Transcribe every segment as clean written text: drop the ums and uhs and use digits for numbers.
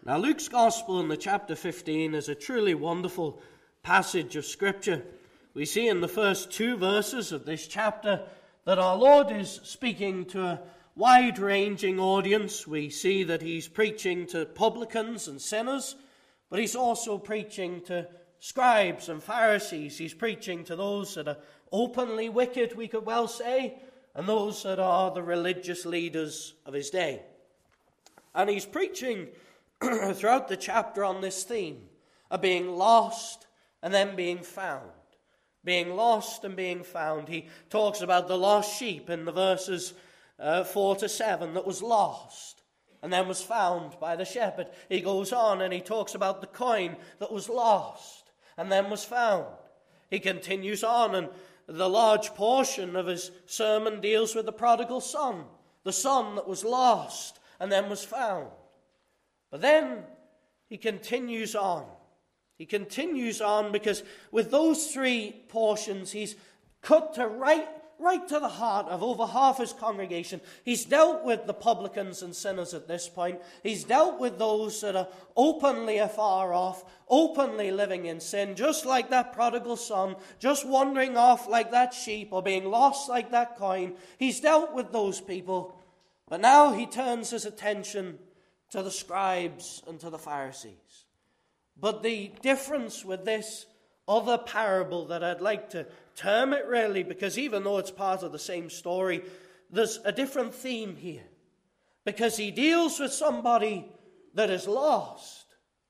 Now, Luke's Gospel in the chapter 15 is a truly wonderful passage of Scripture. We see in the first 2 verses of this chapter that our Lord is speaking to a wide-ranging audience. We see that he's preaching to publicans and sinners, but he's also preaching to scribes and Pharisees. He's preaching to those that are openly wicked, we could well say, and those that are the religious leaders of his day. And he's preaching throughout the chapter on this theme of being lost and then being found. Being lost and being found. He talks about the lost sheep in the verses 4 to 7 that was lost and then was found by the shepherd. He goes on and he talks about the coin that was lost and then was found. He continues on, and the large portion of his sermon deals with the prodigal son, the son that was lost and then was found. But then he continues on. He continues on because with those 3 portions, he's cut to right to the heart of over half his congregation. He's dealt with the publicans and sinners at this point. He's dealt with those that are openly afar off, openly living in sin, just like that prodigal son, just wandering off like that sheep or being lost like that coin. He's dealt with those people. But now he turns his attention to the scribes and to the Pharisees. But the difference with this other parable that I'd like to term it really, because even though it's part of the same story, there's a different theme here. Because he deals with somebody that is lost.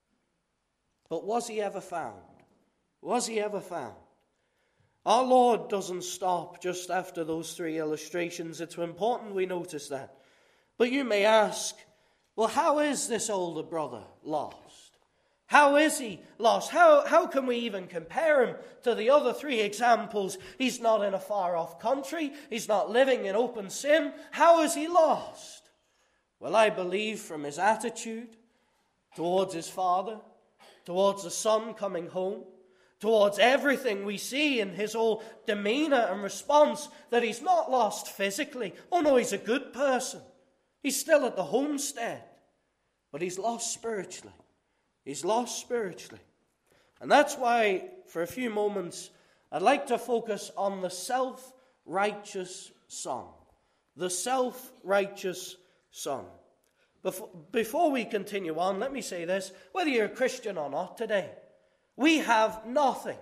But was he ever found? Was he ever found? Our Lord doesn't stop just after those 3 illustrations. It's important we notice that. But you may ask, well, how is this older brother lost? How is he lost? How can we even compare him to the other 3 examples? He's not in a far-off country. He's not living in open sin. How is he lost? Well, I believe from his attitude towards his father, towards the son coming home, towards everything we see in his whole demeanor and response, that he's not lost physically. Oh no, he's a good person. He's still at the homestead, but he's lost spiritually. He's lost spiritually. And that's why, for a few moments, I'd like to focus on the self-righteous son. The self-righteous son. Before we continue on, let me say this. Whether you're a Christian or not today, we have nothing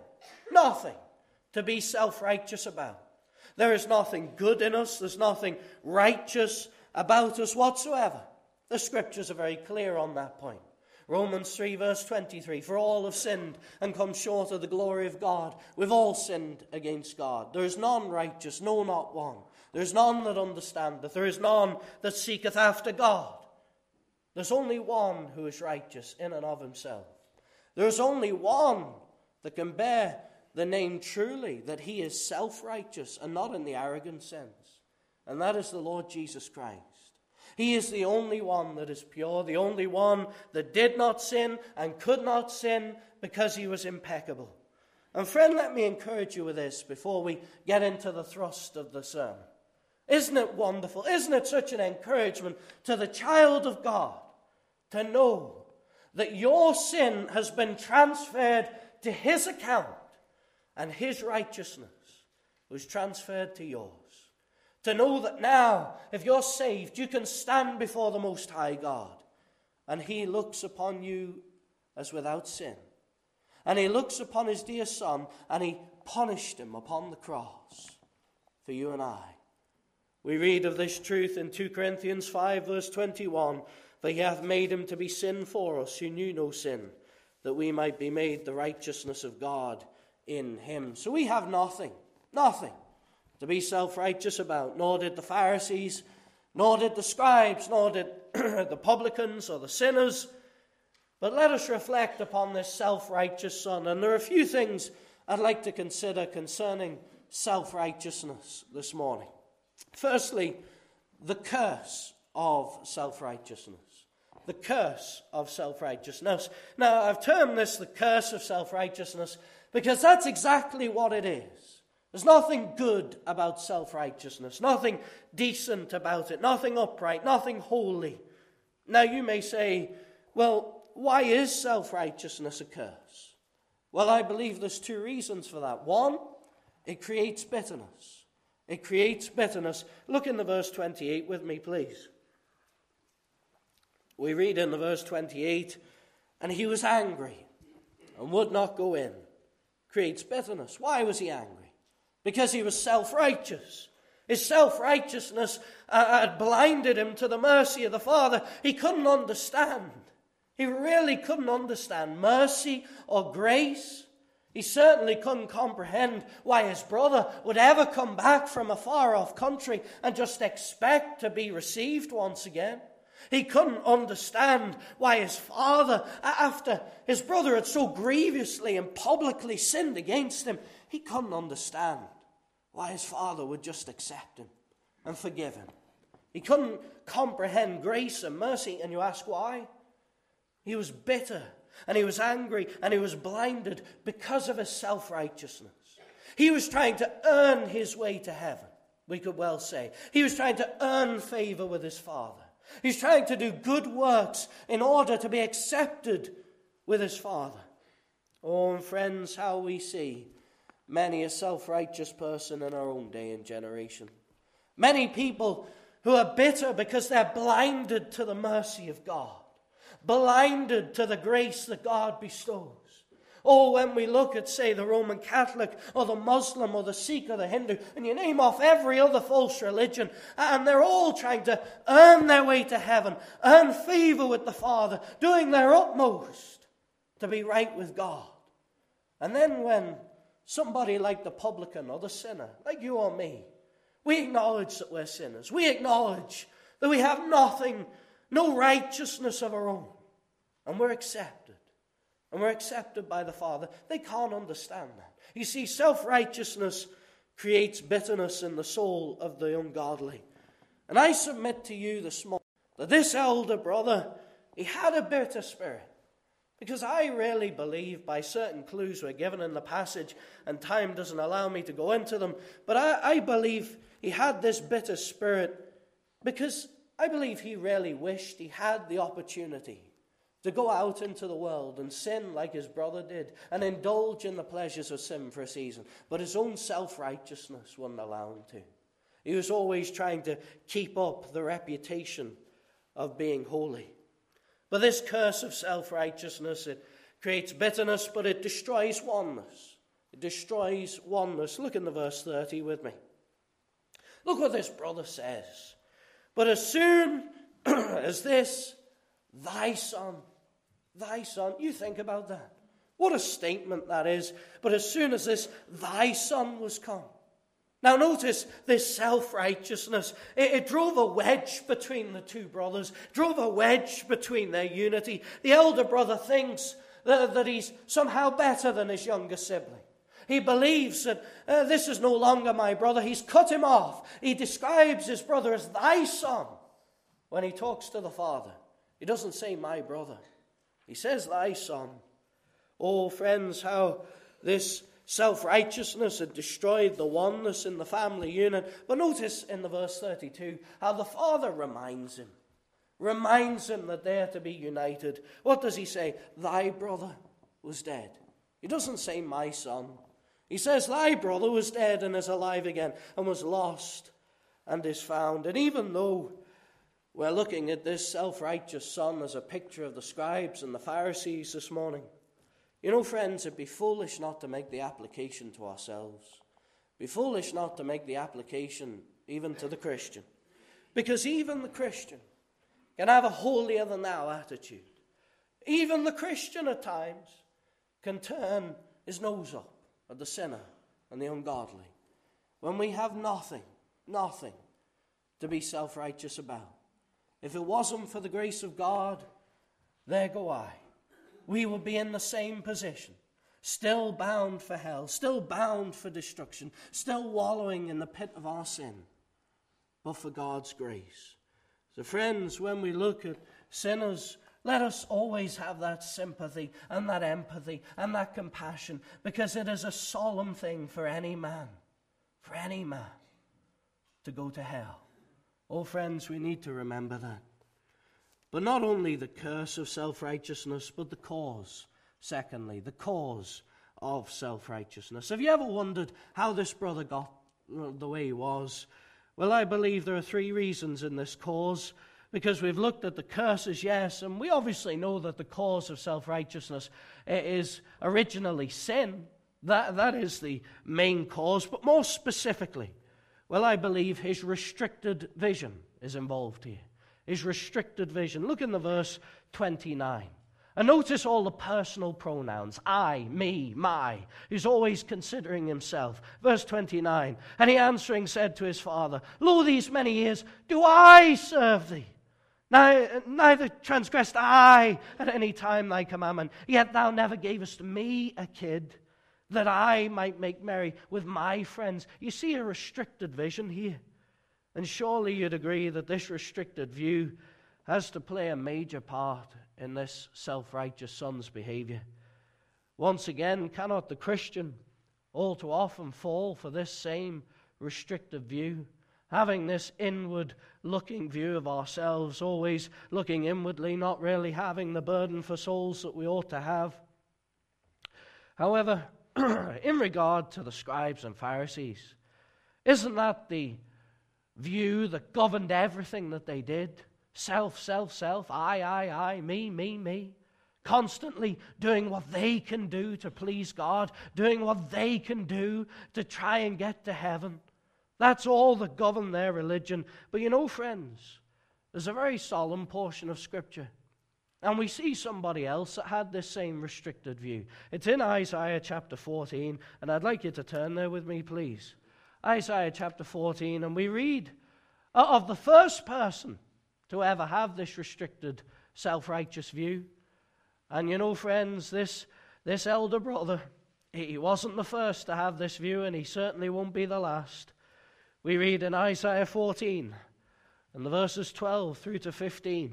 to be self-righteous about. There is nothing good in us. There's nothing righteous about us whatsoever. The Scriptures are very clear on that point. Romans 3 verse 23, for all have sinned and come short of the glory of God. We've all sinned against God. There is none righteous, no, not one. There is none that understandeth. There is none that seeketh after God. There's only one who is righteous in and of himself. There is only one that can bear the name truly, that he is self-righteous and not in the arrogant sense. And that is the Lord Jesus Christ. He is the only one that is pure, the only one that did not sin and could not sin because he was impeccable. And friend, let me encourage you with this before we get into the thrust of the sermon. Isn't it wonderful? Isn't it such an encouragement to the child of God to know that your sin has been transferred to his account and his righteousness was transferred to yours? To know that now, if you're saved, you can stand before the Most High God, and he looks upon you as without sin. And he looks upon his dear son, and he punished him upon the cross for you and I. We read of this truth in 2 Corinthians 5 verse 21, for he hath made him to be sin for us who knew no sin, that we might be made the righteousness of God in him. So we have nothing to be self-righteous about, nor did the Pharisees, nor did the scribes, nor did the publicans or the sinners. But let us reflect upon this self-righteous son. And there are a few things I'd like to consider concerning self-righteousness this morning. Firstly, the curse of self-righteousness. The curse of self-righteousness. Now, I've termed this the curse of self-righteousness because that's exactly what it is. There's nothing good about self-righteousness, nothing decent about it, nothing upright, nothing holy. Now you may say, well, why is self-righteousness a curse? Well, I believe there's two reasons for that. One, it creates bitterness. It creates bitterness. Look in the verse 28 with me, please. We read in the verse 28, and he was angry and would not go in. Creates bitterness. Why was he angry? Because he was self-righteous. His self-righteousness had blinded him to the mercy of the Father. He couldn't understand. He really couldn't understand mercy or grace. He certainly couldn't comprehend why his brother would ever come back from a far-off country and just expect to be received once again. He couldn't understand why his father, after his brother had so grievously and publicly sinned against him, he couldn't understand why his father would just accept him and forgive him. He couldn't comprehend grace and mercy, and you ask why? He was bitter, and he was angry, and he was blinded because of his self-righteousness. He was trying to earn his way to heaven, we could well say. He was trying to earn favor with his Father. He's trying to do good works in order to be accepted with his Father. Oh, and friends, how we see many a self-righteous person in our own day and generation. Many people who are bitter because they're blinded to the mercy of God, blinded to the grace that God bestows. Oh, when we look at, say, the Roman Catholic or the Muslim or the Sikh or the Hindu, and you name off every other false religion, and they're all trying to earn their way to heaven, earn favor with the Father, doing their utmost to be right with God. And then when somebody like the publican or the sinner, like you or me, we acknowledge that we're sinners. We acknowledge that we have nothing, no righteousness of our own, and we're accepted. And we're accepted by the Father. They can't understand that. You see, self-righteousness creates bitterness in the soul of the ungodly. And I submit to you this morning that this elder brother, he had a bitter spirit. Because I really believe, by certain clues we're given in the passage, and time doesn't allow me to go into them, but I believe he had this bitter spirit because I believe he really wished he had the opportunity to go out into the world and sin like his brother did and indulge in the pleasures of sin for a season. But his own self-righteousness wouldn't allow him to. He was always trying to keep up the reputation of being holy. But this curse of self-righteousness, it creates bitterness, but it destroys oneness. It destroys oneness. Look in the verse 30 with me. Look what this brother says. But as soon as this, thy son, you think about that. What a statement that is. But as soon as this, thy son was come. Now notice this self-righteousness. It drove a wedge between the two brothers, drove a wedge between their unity. The elder brother thinks that he's somehow better than his younger sibling. He believes that this is no longer my brother. He's cut him off. He describes his brother as thy son when he talks to the Father. He doesn't say my brother. He says thy son. Oh, friends, how this self-righteousness had destroyed the oneness in the family unit. But notice in the verse 32 how the Father reminds him that they are to be united. What does he say? Thy brother was dead. He doesn't say my son. He says thy brother was dead and is alive again, and was lost and is found. And even though we're looking at this self-righteous son as a picture of the scribes and the Pharisees this morning, you know, friends, it'd be foolish not to make the application to ourselves. It'd be foolish not to make the application even to the Christian. Because even the Christian can have a holier-than-thou attitude. Even the Christian at times can turn his nose up at the sinner and the ungodly when we have nothing to be self-righteous about. If it wasn't for the grace of God, there go I. We would be in the same position, still bound for hell, still bound for destruction, still wallowing in the pit of our sin, but for God's grace. So friends, when we look at sinners, let us always have that sympathy and that empathy and that compassion, because it is a solemn thing for any man to go to hell. Oh, friends, we need to remember that. But not only the curse of self-righteousness, but the cause. Secondly, the cause of self-righteousness. Have you ever wondered how this brother got the way he was? Well, I believe there are three reasons in this cause, because we've looked at the curses, yes, and we obviously know that the cause of self-righteousness is originally sin. That is the main cause, but more specifically, well, I believe his restricted vision is involved here. His restricted vision. Look in the verse 29. And notice all the personal pronouns. I, me, my. He's always considering himself. Verse 29. And he answering said to his father, Lo, these many years do I serve thee. Neither transgressed I at any time thy commandment, yet thou never gavest me a kid, that I might make merry with my friends. You see a restricted vision here. And surely you'd agree that this restricted view has to play a major part in this self-righteous son's behavior. Once again, cannot the Christian all too often fall for this same restrictive view, having this inward-looking view of ourselves, always looking inwardly, not really having the burden for souls that we ought to have? However, in regard to the scribes and Pharisees, isn't that the view that governed everything that they did? Self, self, self, I, me, me, me. Constantly doing what they can do to please God, doing what they can do to try and get to heaven. That's all that governed their religion. But you know, friends, there's a very solemn portion of Scripture. And we see somebody else that had this same restricted view. It's in Isaiah chapter 14, and I'd like you to turn there with me, please. Isaiah chapter 14, and we read of the first person to ever have this restricted, self-righteous view. And you know, friends, this elder brother, he wasn't the first to have this view, and he certainly won't be the last. We read in Isaiah 14, and the verses 12 through to 15,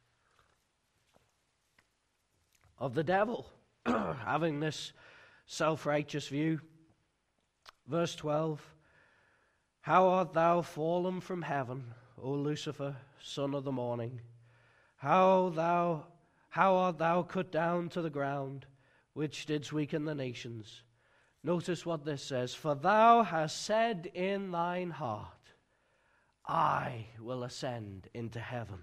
of the devil having this self-righteous view. Verse 12, How art thou fallen from heaven, O Lucifer, son of the morning? How art thou cut down to the ground, which didst weaken the nations? Notice what this says. For thou hast said in thine heart, I will ascend into heaven.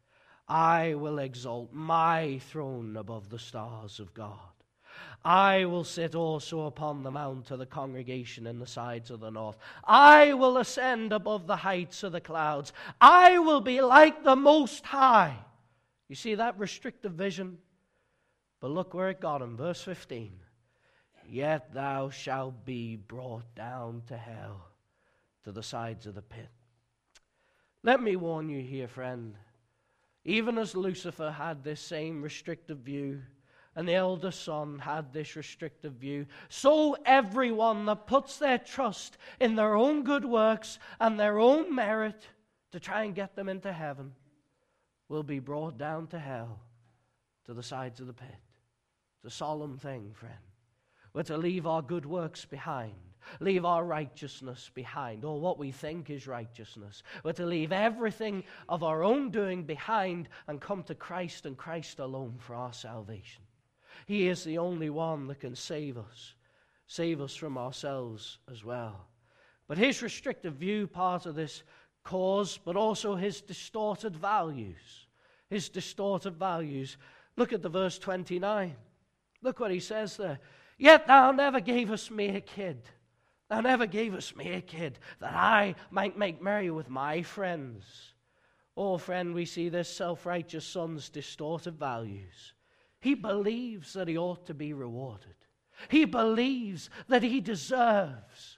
I will exalt my throne above the stars of God. I will sit also upon the mount of the congregation in the sides of the north. I will ascend above the heights of the clouds. I will be like the Most High. You see that restrictive vision? But look where it got him. Verse 15. Yet thou shalt be brought down to hell, to the sides of the pit. Let me warn you here, friend. Even as Lucifer had this same restrictive view, and the elder son had this restrictive view, so everyone that puts their trust in their own good works and their own merit to try and get them into heaven will be brought down to hell, to the sides of the pit. It's a solemn thing, friend. We're to leave our good works behind, leave our righteousness behind, or what we think is righteousness. We're to leave everything of our own doing behind and come to Christ and Christ alone for our salvation. He is the only one that can save us from ourselves as well. But his restrictive view, part of this cause, but also his distorted values. His distorted values. Look at the verse 29. Look what he says there. Yet thou never gavest me a kid. Thou never gavest me a kid, that I might make merry with my friends. Oh, friend, we see this self-righteous son's distorted values. He believes that he ought to be rewarded. He believes that he deserves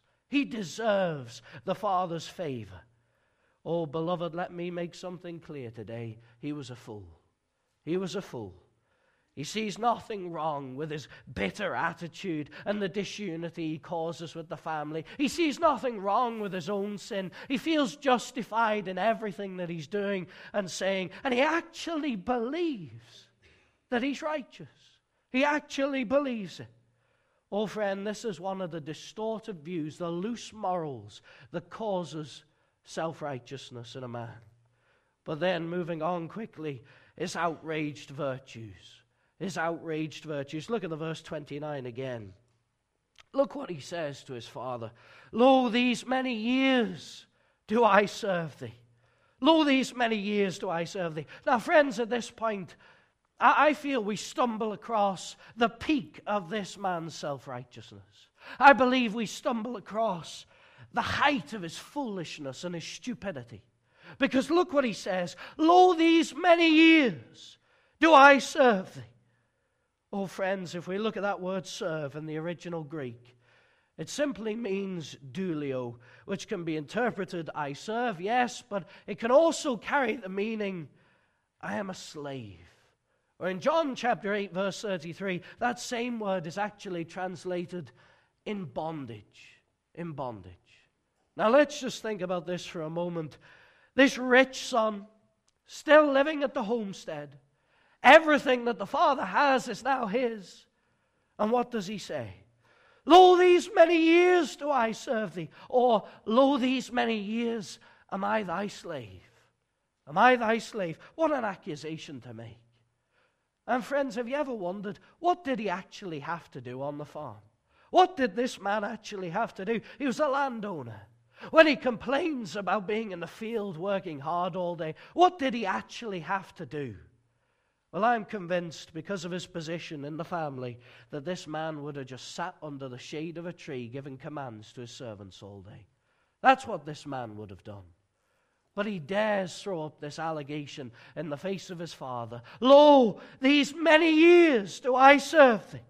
the Father's favor. Oh, beloved, let me make something clear today. He was a fool. He was a fool. He sees nothing wrong with his bitter attitude and the disunity he causes with the family. He sees nothing wrong with his own sin. He feels justified in everything that he's doing and saying, and he actually believes that he's righteous. He actually believes it. Oh, friend, this is one of the distorted views, the loose morals that causes self-righteousness in a man. But then, moving on quickly, his outraged virtues. His outraged virtues. Look at the verse 29 again. Look what he says to his father. Lo, these many years do I serve thee. Lo, these many years do I serve thee. Now, friends, at this point, I feel we stumble across the peak of this man's self-righteousness. I believe we stumble across the height of his foolishness and his stupidity. Because look what he says. Lo, these many years do I serve thee. Oh, friends, if we look at that word serve in the original Greek, it simply means doulio, which can be interpreted I serve, yes, but it can also carry the meaning I am a slave. Or in John chapter 8, verse 33, that same word is actually translated in bondage. In bondage. Now let's just think about this for a moment. This rich son, still living at the homestead. Everything that the father has is now his. And what does he say? Lo, these many years do I serve thee. Or, lo, these many years am I thy slave. Am I thy slave? What an accusation to make. And friends, have you ever wondered, what did he actually have to do on the farm? What did this man actually have to do? He was a landowner. When he complains about being in the field working hard all day, what did he actually have to do? Well, I'm convinced, because of his position in the family, that this man would have just sat under the shade of a tree giving commands to his servants all day. That's what this man would have done. But he dares throw up this allegation in the face of his father. Lo, these many years do I serve thee.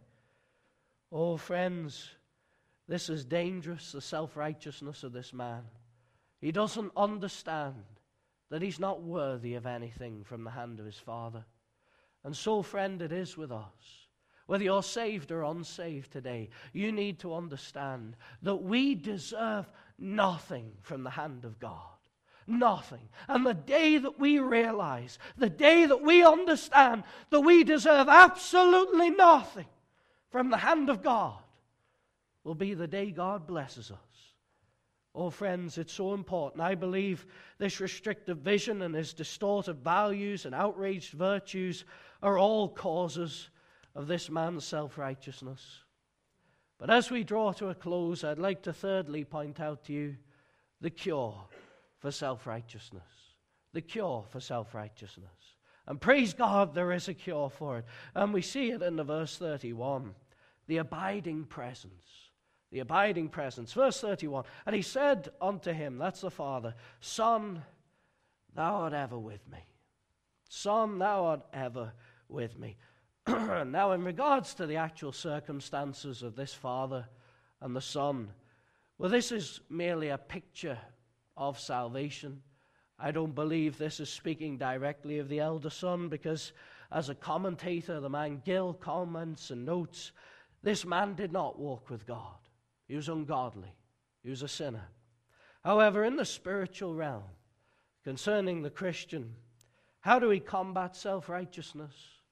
Oh, friends, this is dangerous, the self-righteousness of this man. He doesn't understand that he's not worthy of anything from the hand of his father. And so, friend, it is with us. Whether you're saved or unsaved today, you need to understand that we deserve nothing from the hand of God. Nothing. And the day that we realize, the day that we understand that we deserve absolutely nothing from the hand of God, will be the day God blesses us. Oh, friends, it's so important. I believe this restrictive vision and his distorted values and outraged virtues are all causes of this man's self-righteousness. But as we draw to a close, I'd like to thirdly point out to you the cure for self-righteousness. The cure for self-righteousness. And praise God, there is a cure for it. And we see it in the verse 31. The abiding presence. The abiding presence. Verse 31. And he said unto him, that's the father, Son, thou art ever with me. Son, thou art ever with me. Now, in regards to the actual circumstances of this father and the son, well, this is merely a picture of salvation. I don't believe this is speaking directly of the elder son, because as a commentator, the man Gill comments and notes, this man did not walk with God. He was ungodly. He was a sinner. However, in the spiritual realm, concerning the Christian, how do we combat self-righteousness?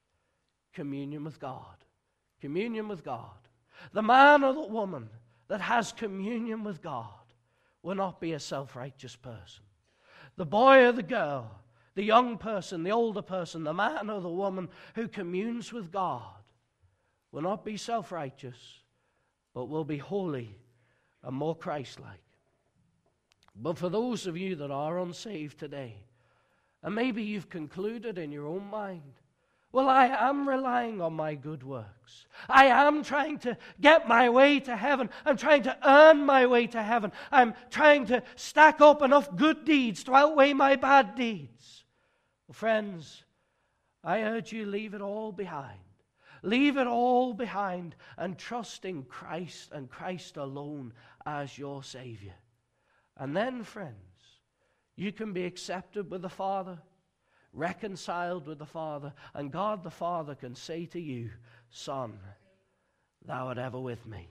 Communion with God. Communion with God. The man or the woman that has communion with God will not be a self-righteous person. The boy or the girl, the young person, the older person, the man or the woman who communes with God will not be self-righteous, but will be holy and more Christ-like. But for those of you that are unsaved today, and maybe you've concluded in your own mind, well, I am relying on my good works. I am trying to get my way to heaven. I'm trying to earn my way to heaven. I'm trying to stack up enough good deeds to outweigh my bad deeds. Well, friends, I urge you, leave it all behind. Leave it all behind and trust in Christ and Christ alone as your Savior. And then, friends, you can be accepted with the Father, reconciled with the Father, and God the Father can say to you, Son, thou art ever with me.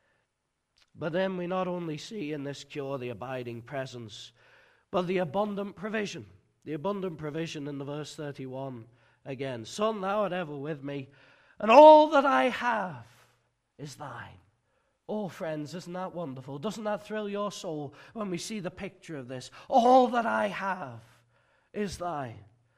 But then we not only see in this cure the abiding presence, but the abundant provision. The abundant provision in the verse 31 again. Son, thou art ever with me, and all that I have is thine. Oh, friends, isn't that wonderful? Doesn't that thrill your soul when we see the picture of this? All that I have is thine.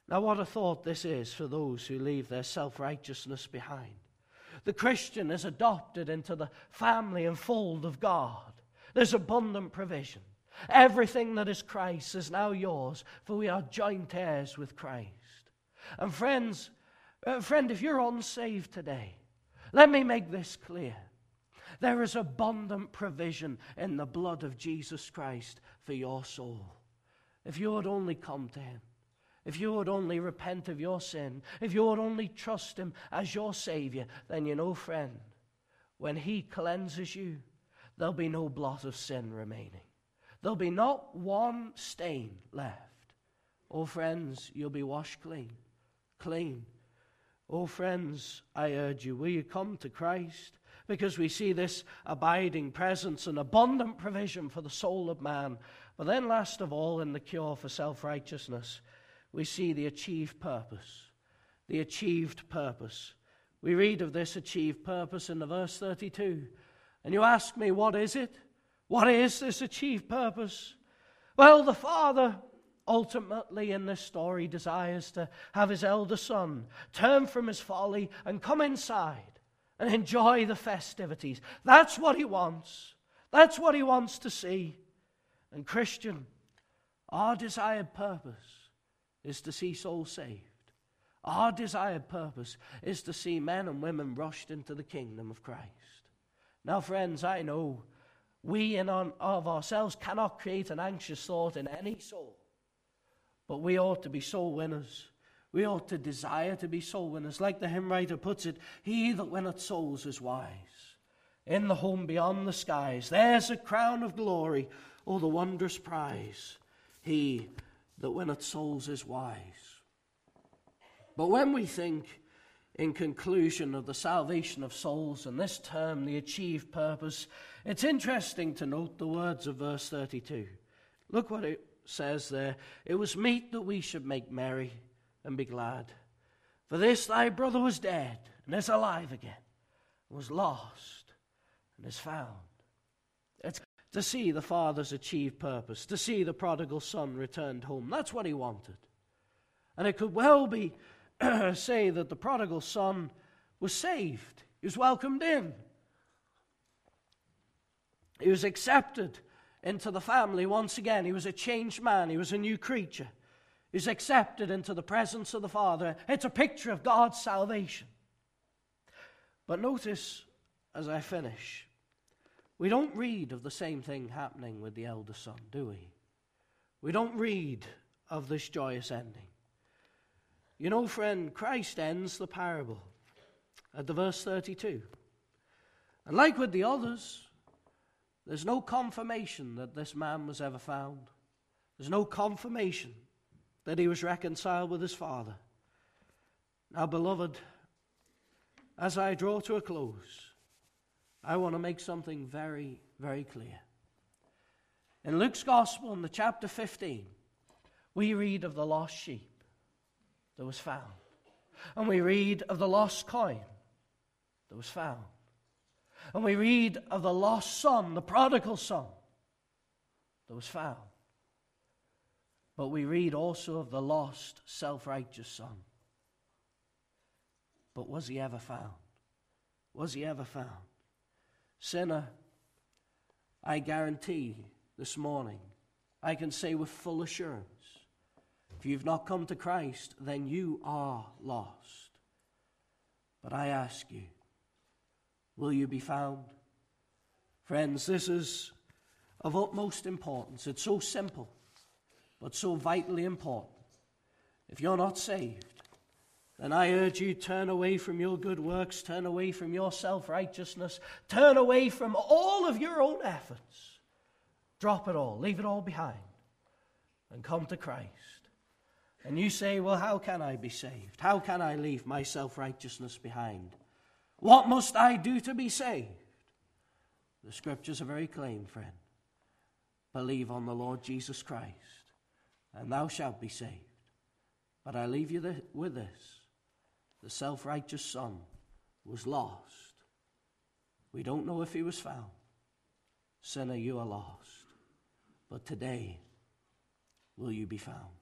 Now, what a thought this is for those who leave their self-righteousness behind. The Christian is adopted into the family and fold of God. There's abundant provision. Everything that is Christ is now yours, for we are joint heirs with Christ. And friend, if you're unsaved today, let me make this clear. There is abundant provision in the blood of Jesus Christ for your soul. If you would only come to him, if you would only repent of your sin, if you would only trust him as your Savior, then you know, friend, when he cleanses you, there'll be no blot of sin remaining. There'll be not one stain left. Oh, friends, you'll be washed clean, clean. Oh, friends, I urge you, will you come to Christ? Because we see this abiding presence and abundant provision for the soul of man. But then last of all, in the cure for self-righteousness, we see the achieved purpose. The achieved purpose. We read of this achieved purpose in the verse 32. And you ask me, what is it? What is this achieved purpose? Well, the Father ultimately in this story desires to have his elder son turn from his folly and come inside and enjoy the festivities. That's what he wants. That's what he wants to see. And Christian, our desired purpose is to see souls saved. Our desired purpose is to see men and women rushed into the kingdom of Christ. Now, friends, I know we in and of ourselves cannot create an anxious thought in any soul. But we ought to be soul winners. We ought to desire to be soul winners. Like the hymn writer puts it, he that winneth souls is wise. In the home beyond the skies, there's a crown of glory, oh, the wondrous prize. He that winneth souls is wise. But when we think in conclusion of the salvation of souls and this term, the achieved purpose, it's interesting to note the words of verse 32. Look what it says there. It was meet that we should make merry and be glad. For this thy brother was dead and is alive again, was lost and is found. It's to see the Father's achieved purpose, to see the prodigal son returned home. That's what he wanted. And it could well be say that the prodigal son was saved. He was welcomed in. He was accepted into the family once again. He was a changed man. He was a new creature. He was accepted into the presence of the Father. It's a picture of God's salvation. But notice, as I finish, we don't read of the same thing happening with the elder son, do we? We don't read of this joyous ending. You know, friend, Christ ends the parable at the verse 32. And like with the others, there's no confirmation that this man was ever found. There's no confirmation that he was reconciled with his Father. Now, beloved, as I draw to a close, I want to make something very, very clear. In Luke's Gospel, in the chapter 15, we read of the lost sheep that was found. And we read of the lost coin that was found. And we read of the lost son, the prodigal son, that was found. But we read also of the lost, self-righteous son. But was he ever found? Was he ever found? Sinner, I guarantee this morning, I can say with full assurance, if you've not come to Christ, then you are lost. But I ask you, will you be found? Friends, this is of utmost importance. It's so simple, but so vitally important. If you're not saved, then I urge you, turn away from your good works, turn away from your self-righteousness, turn away from all of your own efforts. Drop it all, leave it all behind, and come to Christ. And you say, well, how can I be saved? How can I leave my self-righteousness behind? What must I do to be saved? The scriptures are very plain, friend. Believe on the Lord Jesus Christ, and thou shalt be saved. But I leave you with this. The self-righteous son was lost. We don't know if he was found. Sinner, you are lost. But today, will you be found?